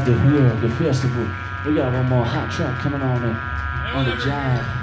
the hood, the festival. We got one more hot track coming on the jive.